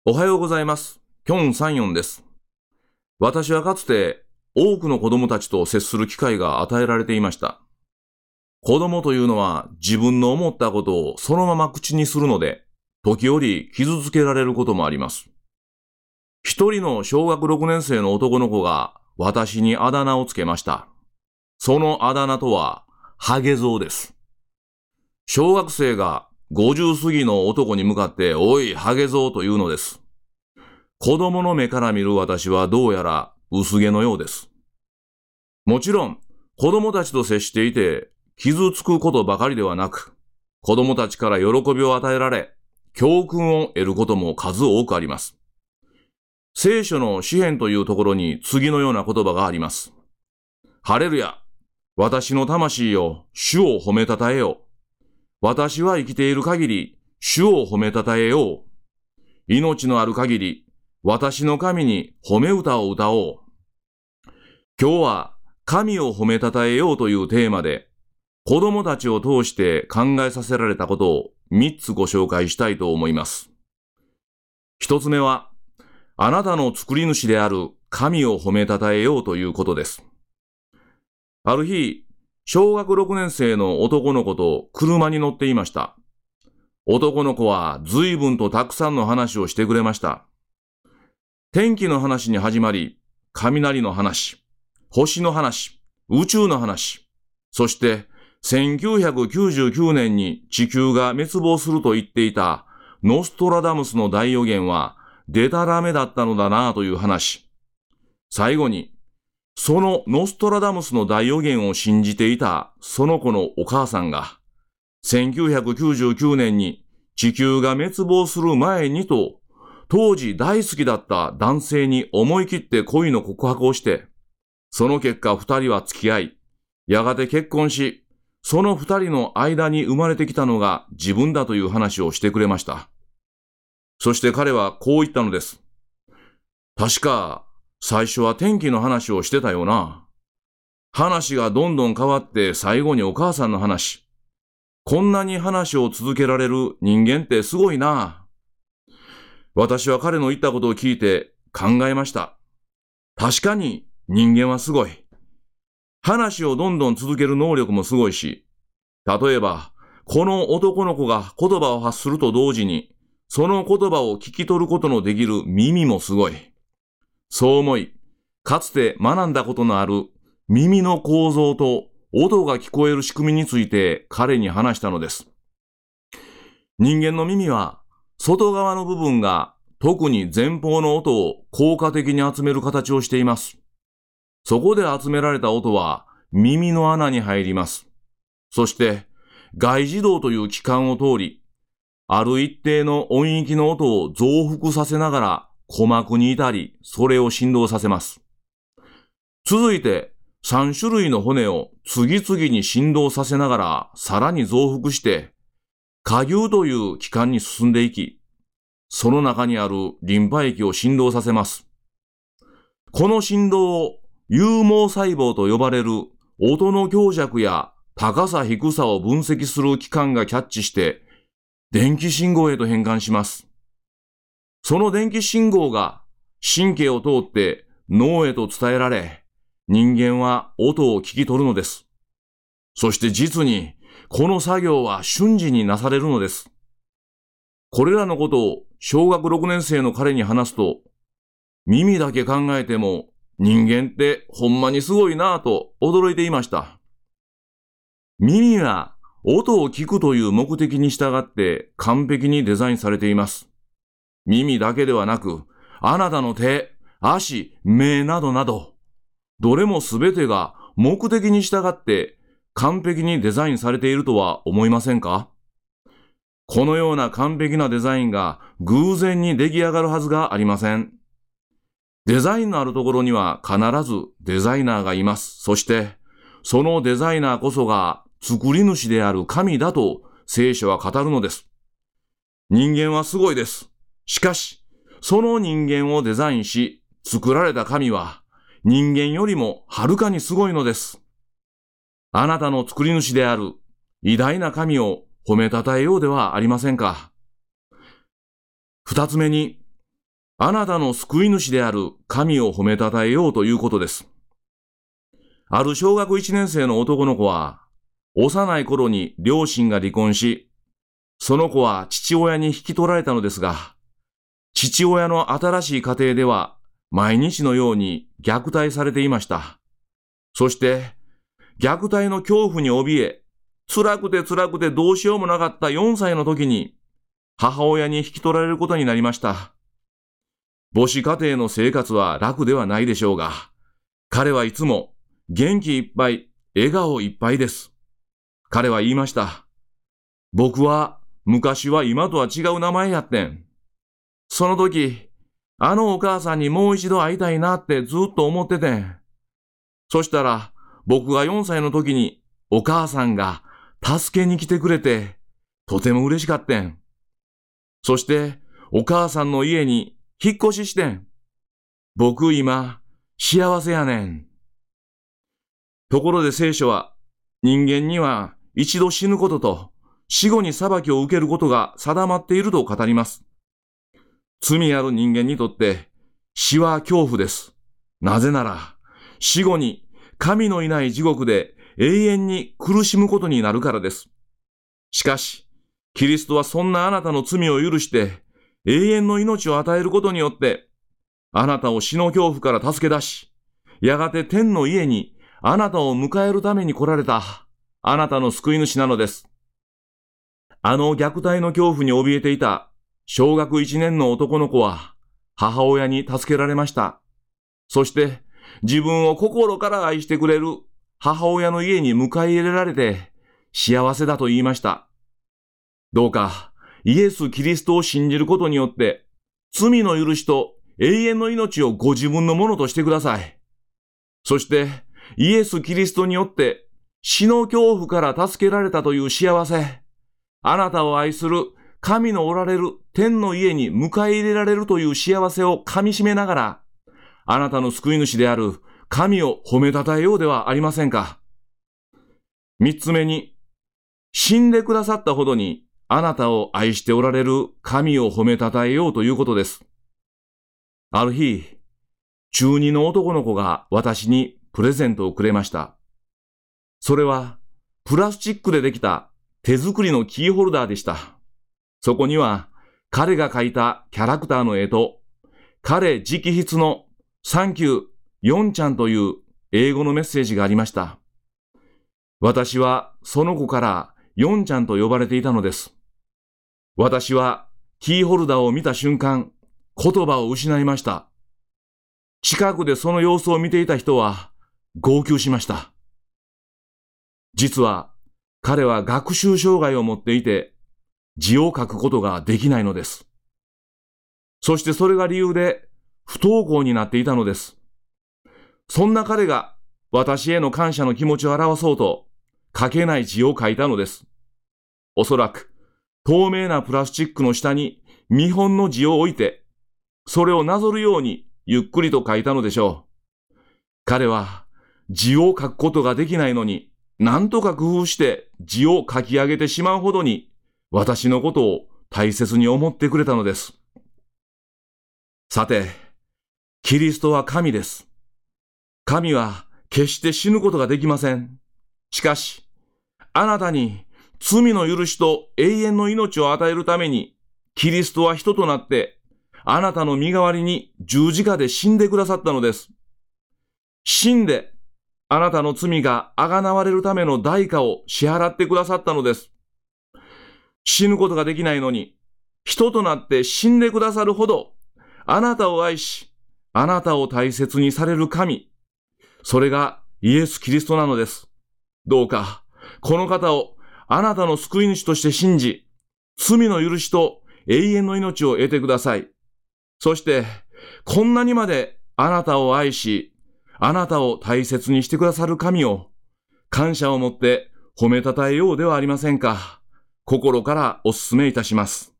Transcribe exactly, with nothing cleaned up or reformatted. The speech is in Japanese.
おはようございます。キョン・サンヨンです。私はかつて多くの子供たちと接する機会が与えられていました。子供というのは自分の思ったことをそのまま口にするので、時折傷つけられることもあります。一人の小学ろくねん生の男の子が私にあだ名をつけました。そのあだ名とは、ハゲゾウです。小学生がごじゅう過ぎの男に向かって、おい、ハゲゾウというのです。子供の目から見る私はどうやら薄毛のようです。もちろん、子供たちと接していて、傷つくことばかりではなく、子供たちから喜びを与えられ、教訓を得ることも数多くあります。聖書の詩編というところに次のような言葉があります。ハレルヤ、私の魂よ、主を褒めたたえよう。私は生きている限り、主を褒めたたえよう。命のある限り、私の神に褒め歌を歌おう。今日は神を褒めたたえようというテーマで、子供たちを通して考えさせられたことをみっつご紹介したいと思います。一つ目は、あなたの作り主である神を褒めたたえようということです。ある日、小学ろくねん生の男の子と車に乗っていました。男の子は随分とたくさんの話をしてくれました。天気の話に始まり、雷の話、星の話、宇宙の話、そしてせんきゅうひゃくきゅうじゅうきゅうねんに地球が滅亡すると言っていたノストラダムスの大予言はデタラメだったのだなぁという話。最後に、そのノストラダムスの大予言を信じていたその子のお母さんが、せんきゅうひゃくきゅうじゅうきゅうねんに地球が滅亡する前にと、当時大好きだった男性に思い切って恋の告白をして、その結果二人は付き合い、やがて結婚し、その二人の間に生まれてきたのが自分だという話をしてくれました。そして彼はこう言ったのです。確か、最初は天気の話をしてたよな。話がどんどん変わって最後にお母さんの話。こんなに話を続けられる人間ってすごいな。私は彼の言ったことを聞いて考えました。確かに人間はすごい。話をどんどん続ける能力もすごいし、例えば、この男の子が言葉を発すると同時に、その言葉を聞き取ることのできる耳もすごい。そう思い、かつて学んだことのある耳の構造と音が聞こえる仕組みについて彼に話したのです。人間の耳は外側の部分が特に前方の音を効果的に集める形をしています。そこで集められた音は耳の穴に入ります。そして外耳道という器官を通り、ある一定の音域の音を増幅させながら鼓膜に至り、それを振動させます。続いて、三種類の骨を次々に振動させながら、さらに増幅して、蝸牛という器官に進んでいき、その中にあるリンパ液を振動させます。この振動を有毛細胞と呼ばれる音の強弱や高さ低さを分析する器官がキャッチして、電気信号へと変換します。その電気信号が神経を通って脳へと伝えられ、人間は音を聞き取るのです。そして実に、この作業は瞬時になされるのです。これらのことを小学ろくねん生の彼に話すと、耳だけ考えても人間ってほんまにすごいなぁと驚いていました。耳は音を聞くという目的に従って完璧にデザインされています。耳だけではなく、あなたの手、足、目などなど、どれもすべてが目的に従って完璧にデザインされているとは思いませんか？このような完璧なデザインが偶然に出来上がるはずがありません。デザインのあるところには必ずデザイナーがいます。そして、そのデザイナーこそが作り主である神だと聖書は語るのです。人間はすごいです。しかし、その人間をデザインし、作られた神は、人間よりもはるかにすごいのです。あなたの作り主である偉大な神を褒めたたえようではありませんか。二つ目に、 あなたの救い主である神を褒めたたえようということです。ある小学いちねん生の男の子は、幼い頃に両親が離婚し、その子は父親に引き取られたのですが、父親の新しい家庭では毎日のように虐待されていました。そして、虐待の恐怖に怯え、辛くて辛くてどうしようもなかったよんさいの時に、母親に引き取られることになりました。母子家庭の生活は楽ではないでしょうが、彼はいつも元気いっぱい、笑顔いっぱいです。彼は言いました。僕は昔は今とは違う名前やってん。その時、あのお母さんにもう一度会いたいなってずっと思っててん。そしたら僕がよんさいの時にお母さんが助けに来てくれて、とても嬉しかったん。そしてお母さんの家に引っ越ししてん。僕今幸せやねん。ところで聖書は人間には一度死ぬことと死後に裁きを受けることが定まっていると語ります。罪ある人間にとって死は恐怖です。なぜなら死後に神のいない地獄で永遠に苦しむことになるからです。しかし、キリストはそんなあなたの罪を許して永遠の命を与えることによって、あなたを死の恐怖から助け出し、やがて天の家にあなたを迎えるために来られたあなたの救い主なのです。あの虐待の恐怖に怯えていた小学いちねんの男の子は母親に助けられました。そして自分を心から愛してくれる母親の家に迎え入れられて幸せだと言いました。どうかイエス・キリストを信じることによって罪の許しと永遠の命をご自分のものとしてください。そしてイエス・キリストによって死の恐怖から助けられたという幸せ、あなたを愛する神のおられる天の家に迎え入れられるという幸せをかみしめながら、あなたの救い主である神を褒めたたえようではありませんか。三つ目に、死んでくださったほどにあなたを愛しておられる神を褒めたたえようということです。ある日、中二の男の子が私にプレゼントをくれました。それはプラスチックでできた手作りのキーホルダーでした。そこには彼が描いたキャラクターの絵と、彼直筆のサンキュー、ヨンちゃんという英語のメッセージがありました。私はその子からヨンちゃんと呼ばれていたのです。私はキーホルダーを見た瞬間、言葉を失いました。近くでその様子を見ていた人は号泣しました。実は彼は学習障害を持っていて字を書くことができないのです。そしてそれが理由で不登校になっていたのです。そんな彼が私への感謝の気持ちを表そうと書けない字を書いたのです。おそらく透明なプラスチックの下に見本の字を置いて、それをなぞるようにゆっくりと書いたのでしょう。彼は字を書くことができないのに、なんとか工夫して字を書き上げてしまうほどに私のことを大切に思ってくれたのです。さて、キリストは神です。神は決して死ぬことができません。しかし、あなたに罪の許しと永遠の命を与えるために、キリストは人となって、あなたの身代わりに十字架で死んでくださったのです。死んで、あなたの罪があがなわれるための代価を支払ってくださったのです。死ぬことができないのに、人となって死んでくださるほど、あなたを愛し、あなたを大切にされる神、それがイエス・キリストなのです。どうか、この方をあなたの救い主として信じ、罪の許しと永遠の命を得てください。そして、こんなにまであなたを愛し、あなたを大切にしてくださる神を、感謝を持って褒めたたえようではありませんか。心からお勧めいたします。